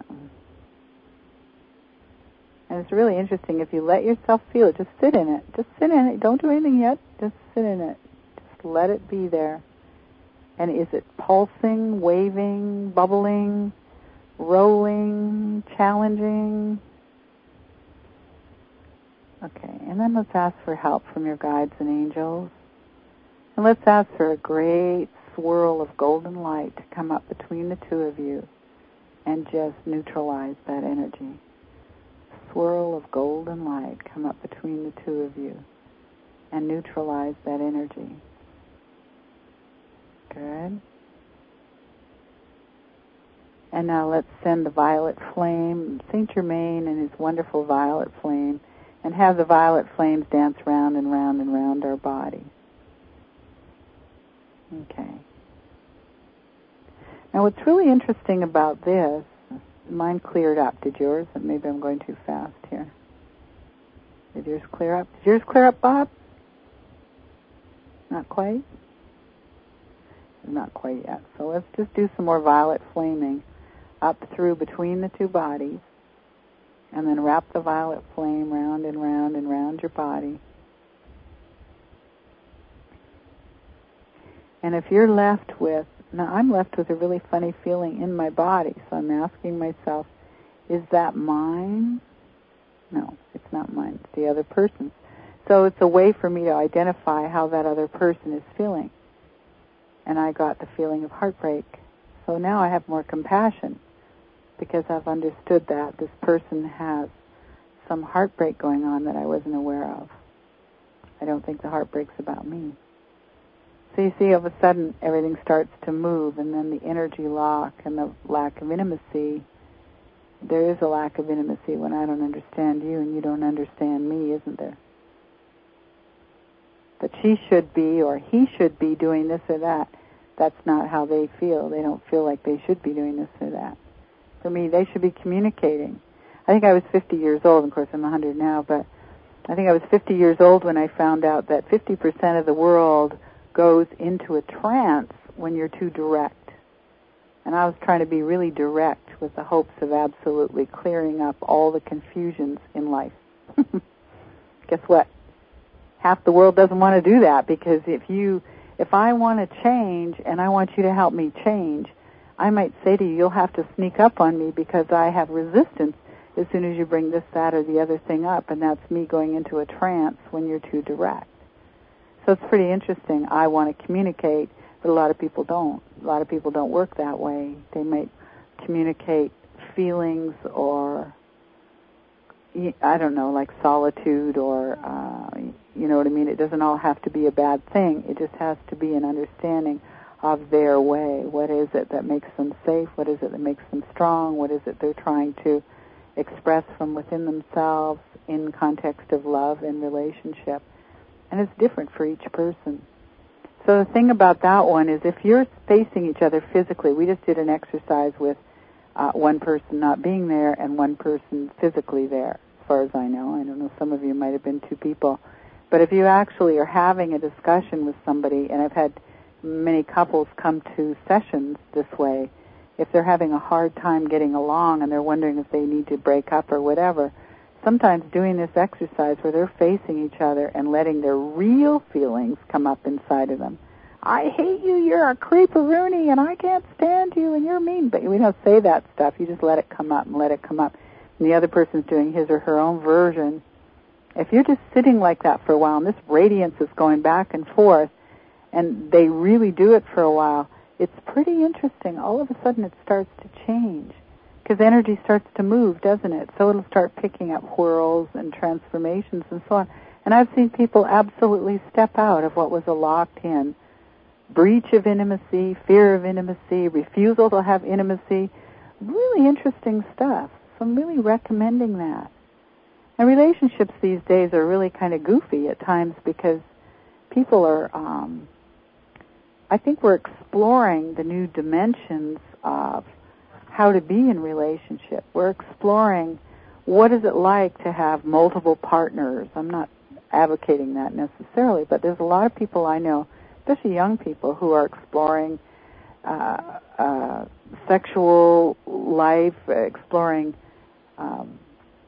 And it's really interesting. If you let yourself feel it, just sit in it. Just sit in it. Don't do anything yet. Just sit in it. Just let it be there. And is it pulsing, waving, bubbling, rolling, challenging? Okay, and then let's ask for help from your guides and angels. And let's ask for a great swirl of golden light to come up between the two of you and just neutralize that energy. Swirl of golden light come up between the two of you and neutralize that energy. Good. And now let's send the violet flame, Saint Germain and his wonderful violet flame, and have the violet flames dance round and round and round our body. Okay. Now what's really interesting about this, mine cleared up. Did yours? Maybe I'm going too fast here. Did yours clear up? Did yours clear up, Bob? Not quite? Not quite yet. So let's just do some more violet flaming up through between the two bodies, and then wrap the violet flame round and round and round your body. And if you're left with, now I'm left with a really funny feeling in my body, so I'm asking myself, is that mine? No, it's not mine. It's the other person's. So it's a way for me to identify how that other person is feeling. And I got the feeling of heartbreak. So now I have more compassion because I've understood that this person has some heartbreak going on that I wasn't aware of. I don't think the heartbreak's about me. So you see, all of a sudden, everything starts to move, and then the energy lock and the lack of intimacy. There is a lack of intimacy when I don't understand you and you don't understand me, isn't there? That she should be or he should be doing this or that. That's not how they feel. They don't feel like they should be doing this or that. For me, they should be communicating. I think I was fifty years old. Of course, I'm one hundred now, but I think I was fifty years old when I found out that fifty percent of the world goes into a trance when you're too direct. And I was trying to be really direct with the hopes of absolutely clearing up all the confusions in life. Guess what? Half the world doesn't want to do that, because if you, if I want to change and I want you to help me change, I might say to you, you'll have to sneak up on me because I have resistance as soon as you bring this, that, or the other thing up, and that's me going into a trance when you're too direct. So it's pretty interesting. I want to communicate, but a lot of people don't. A lot of people don't work that way. They might communicate feelings or, I don't know, like solitude or, uh, you know what I mean? It doesn't all have to be a bad thing. It just has to be an understanding of their way. What is it that makes them safe? What is it that makes them strong? What is it they're trying to express from within themselves in context of love and relationship? And it's different for each person. So the thing about that one is, if you're facing each other physically, we just did an exercise with uh, one person not being there and one person physically there, as far as I know. I don't know, some of you might have been two people. But if you actually are having a discussion with somebody, and I've had many couples come to sessions this way, if they're having a hard time getting along and they're wondering if they need to break up or whatever, sometimes doing this exercise where they're facing each other and letting their real feelings come up inside of them. I hate you, you're a creeperoonie, and I can't stand you, and you're mean. But we don't say that stuff. You just let it come up and let it come up. And the other person's doing his or her own version. If you're just sitting like that for a while, and this radiance is going back and forth, and they really do it for a while, it's pretty interesting. All of a sudden it starts to change, because energy starts to move, doesn't it? So it'll start picking up whirls and transformations and so on. And I've seen people absolutely step out of what was a locked-in breach of intimacy, fear of intimacy, refusal to have intimacy. Really interesting stuff. So I'm really recommending that. And relationships these days are really kind of goofy at times, because people are, um, I think we're exploring the new dimensions of how to be in relationship. We're exploring what is it like to have multiple partners. I'm not advocating that necessarily, but there's a lot of people I know, especially young people, who are exploring uh, uh, sexual life, exploring um,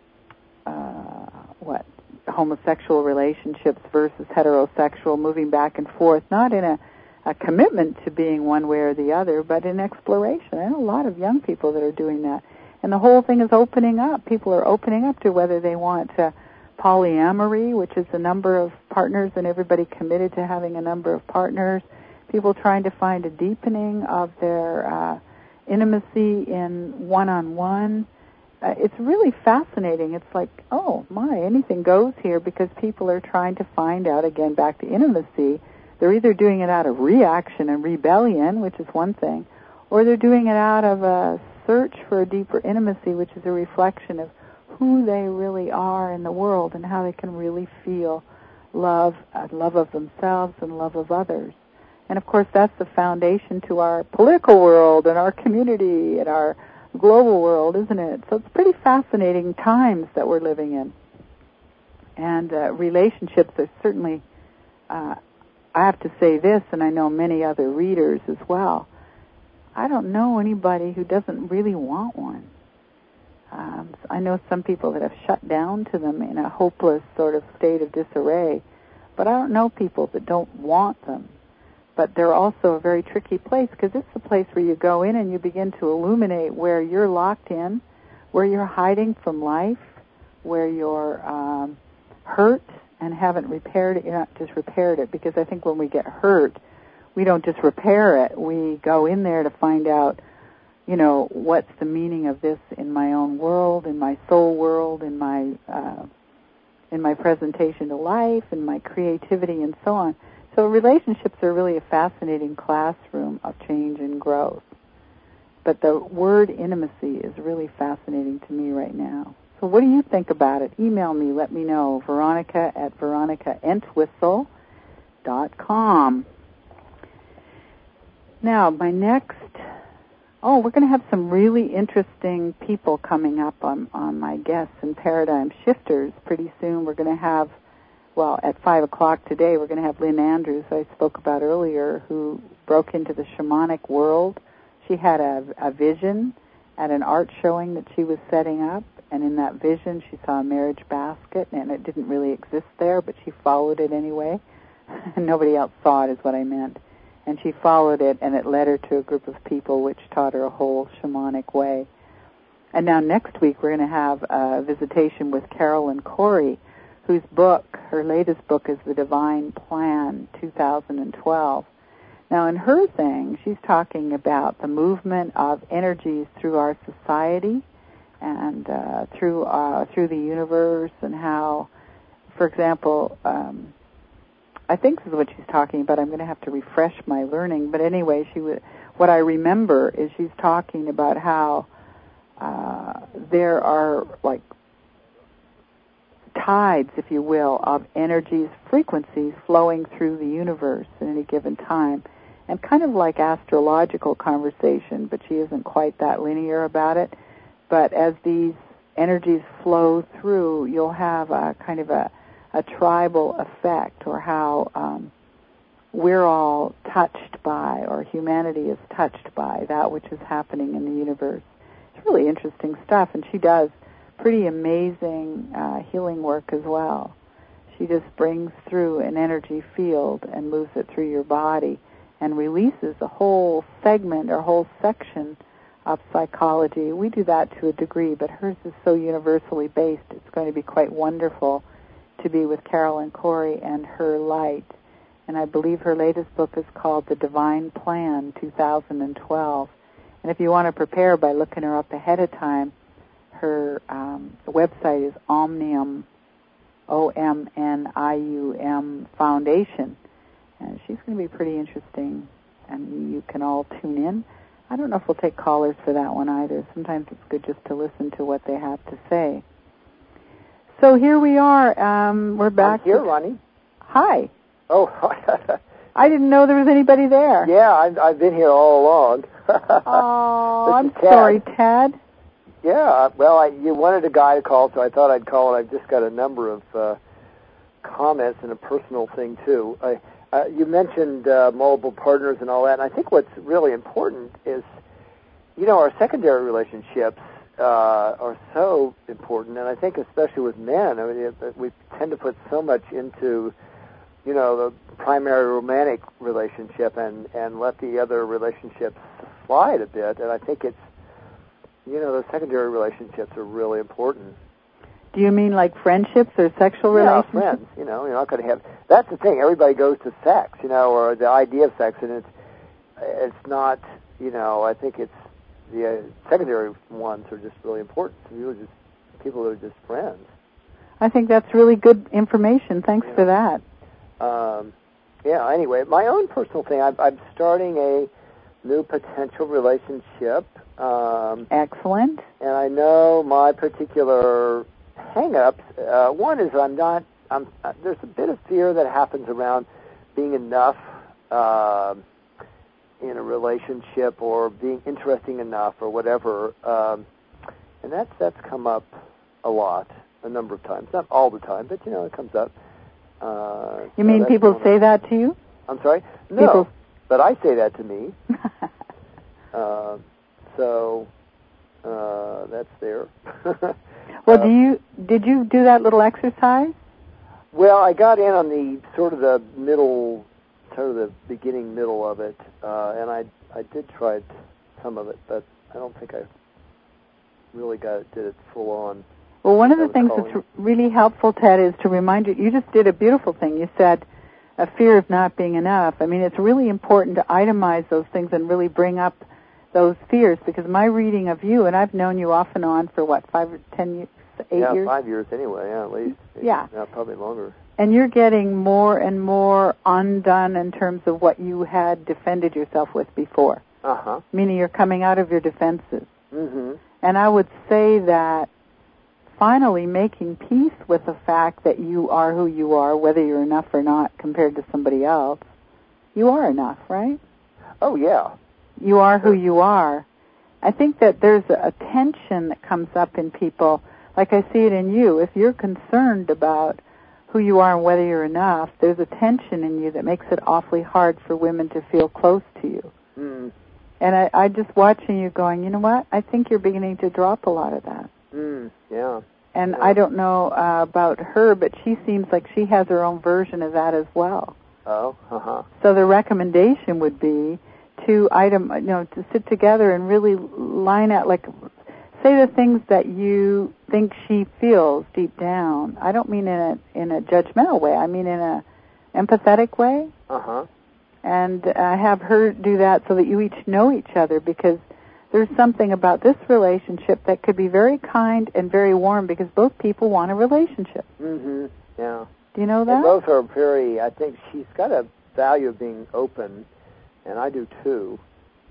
uh, what homosexual relationships versus heterosexual, moving back and forth, not in a, a commitment to being one way or the other, but in exploration. I know a lot of young people that are doing that. And the whole thing is opening up. People are opening up to whether they want to polyamory, which is a number of partners and everybody committed to having a number of partners. People trying to find a deepening of their uh, intimacy in one-on-one. Uh, it's really fascinating. It's like, oh, my, anything goes here, because people are trying to find out, again, back to intimacy. They're either doing it out of reaction and rebellion, which is one thing, or they're doing it out of a search for a deeper intimacy, which is a reflection of who they really are in the world and how they can really feel love, uh, love of themselves and love of others. And, of course, that's the foundation to our political world and our community and our global world, isn't it? So it's pretty fascinating times that we're living in. And uh, relationships are certainly, uh, I have to say this, and I know many other readers as well, I don't know anybody who doesn't really want one. Um, I know some people that have shut down to them in a hopeless sort of state of disarray, but I don't know people that don't want them. But they're also a very tricky place, because it's a place where you go in and you begin to illuminate where you're locked in, where you're hiding from life, where you're um, hurt and haven't repaired it. You're not just repaired it, because I think when we get hurt, we don't just repair it. We go in there to find out, you know, what's the meaning of this in my own world, in my soul world, in my uh, in my presentation to life, in my creativity, and so on. So relationships are really a fascinating classroom of change and growth. But the word intimacy is really fascinating to me right now. So what do you think about it? Email me, let me know, Veronica at veronica entwistle dot com. Now, my next... Oh, we're going to have some really interesting people coming up on, on my guests and paradigm shifters pretty soon. We're going to have, well, at five o'clock today, we're going to have Lynn Andrews, who I spoke about earlier, who broke into the shamanic world. she had a, a vision at an art showing that she was setting up, and in that vision she saw a marriage basket, and it didn't really exist there, but she followed it anyway. Nobody else saw it is what I meant. And she followed it, and it led her to a group of people which taught her a whole shamanic way. And now next week we're going to have a visitation with Carolyn Corey, whose book, her latest book, is The Divine Plan, two thousand twelve. Now in her thing, she's talking about the movement of energies through our society and uh, through uh, through the universe, and how, for example, um, I think this is what she's talking about. I'm going to have to refresh my learning. But anyway, she w- what I remember is she's talking about how uh, there are, like, tides, if you will, of energies, frequencies flowing through the universe at any given time. And kind of like astrological conversation, but she isn't quite that linear about it. But as these energies flow through, you'll have a kind of a a tribal effect, or how um, we're all touched by, or humanity is touched by, that which is happening in the universe. It's really interesting stuff, and she does pretty amazing uh, healing work as well. She just brings through an energy field and moves it through your body and releases a whole segment or whole section of psychology. We do that to a degree, but hers is so universally based. It's going to be quite wonderful to be with Carolyn Corey and her light. And I believe her latest book is called The Divine Plan, two thousand twelve. And if you want to prepare by looking her up ahead of time, her um, website is Omnium, O M N I U M Foundation. And she's going to be pretty interesting, and you can all tune in. I don't know if we'll take callers for that one either. Sometimes it's good just to listen to what they have to say. So here we are. Um, we're back. I'm here, Ronnie. Hi. Oh, I didn't know there was anybody there. Yeah, I've, I've been here all along. Oh, I'm Tad. sorry, Tad. Yeah, well, I, you wanted a guy to call, so I thought I'd call, and I've just got a number of uh, comments and a personal thing, too. I, uh, you mentioned uh, multiple partners and all that, and I think what's really important is, you know, our secondary relationships Uh, are so important, and I think especially with men, I mean, it, we tend to put so much into, you know, the primary romantic relationship and, and let the other relationships slide a bit, and I think it's, you know, the secondary relationships are really important. Do you mean like friendships or sexual yeah, relationships? Yeah, friends, you know, you're not going to have, that's the thing, everybody goes to sex, you know, or the idea of sex, and it's, it's not, you know, I think it's, the uh, secondary ones are just really important. People are just people that are just friends. I think that's really good information. Thanks yeah. for that. Um, yeah. Anyway, my own personal thing. I'm, I'm starting a new potential relationship. Um, Excellent. And I know my particular hang-ups. Uh, one is I'm not. I'm. Uh, there's a bit of fear that happens around being enough. Uh, in a relationship or being interesting enough or whatever, um, and that's that's come up a lot, a number of times, not all the time, but you know it comes up. Uh, you so mean people say that to you? I'm sorry, no, people... but I say that to me. uh, so uh, that's there. Well, uh, do you did you do that little exercise? Well, I got in on the sort of the middle. Sort of the beginning, middle of it, uh, and I I did try some of it, but I don't think I really got it, did it full on. Well, one of the things calling. that's really helpful, Ted, is to remind you, you just did a beautiful thing. You said a fear of not being enough. I mean, it's really important to itemize those things and really bring up those fears, because my reading of you, and I've known you off and on for, what, five or ten years, eight yeah, years? Yeah, five years anyway, yeah, at least. Yeah. Yeah, probably longer. And you're getting more and more undone in terms of what you had defended yourself with before. Uh-huh. Meaning you're coming out of your defenses. Mm-hmm. And I would say that finally making peace with the fact that you are who you are, whether you're enough or not compared to somebody else, you are enough, right? Oh, yeah. You are who you are. I think that there's a tension that comes up in people, like I see it in you. If you're concerned about who you are and whether you're enough, there's a tension in you that makes it awfully hard for women to feel close to you. Mm. And I, I just watching you going, you know what? I think you're beginning to drop a lot of that. Mm, yeah. And yeah. I don't know uh, about her, but she seems like she has her own version of that as well. Oh, uh-huh. So the recommendation would be to item, you know, to sit together and really line out, like, say the things that you think she feels deep down. I don't mean in a in a judgmental way. I mean in a empathetic way. Uh-huh. And uh, have her do that so that you each know each other, because there's something about this relationship that could be very kind and very warm because both people want a relationship. Mm-hmm. Yeah. Do you know that? And both are very, I think she's got a value of being open, and I do too.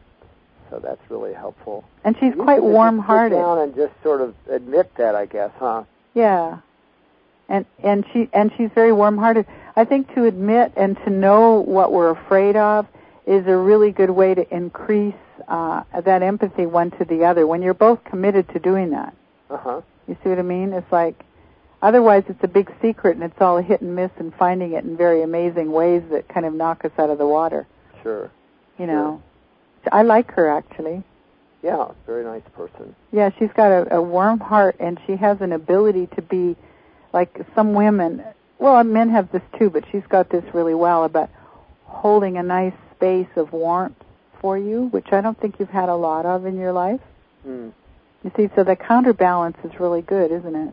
So that's really helpful. And she's you quite warm-hearted. Sit down and just sort of admit that, I guess, huh? Yeah. And and she and she's very warm-hearted. I think to admit and to know what we're afraid of is a really good way to increase uh, that empathy one to the other when you're both committed to doing that. Uh-huh. You see what I mean? It's like, otherwise it's a big secret and it's all hit and miss and finding it in very amazing ways that kind of knock us out of the water. Sure. You know. Sure. I like her, actually. Yeah, very nice person. Yeah, she's got a, a warm heart, and she has an ability to be like some women. Well, men have this too, but she's got this really well about holding a nice space of warmth for you, which I don't think you've had a lot of in your life. Mm. You see, so the counterbalance is really good, isn't it?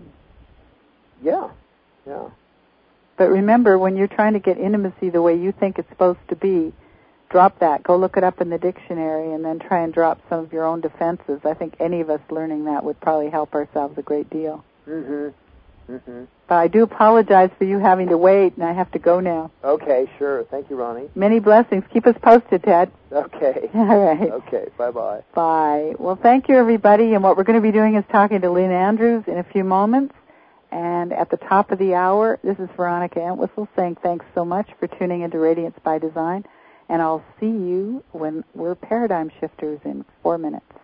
Yeah, yeah. But remember, when you're trying to get intimacy the way you think it's supposed to be, drop that. Go look it up in the dictionary and then try and drop some of your own defenses. I think any of us learning that would probably help ourselves a great deal. Mm-hmm. Mm-hmm. But I do apologize for you having to wait, and I have to go now. Okay, sure. Thank you, Ronnie. Many blessings. Keep us posted, Ted. Okay. All right. Okay, bye-bye. Bye. Well, thank you, everybody. And what we're going to be doing is talking to Lynn Andrews in a few moments. And at the top of the hour, this is Veronica Entwistle saying thanks so much for tuning into Radiance by Design. And I'll see you when we're paradigm shifters in four minutes.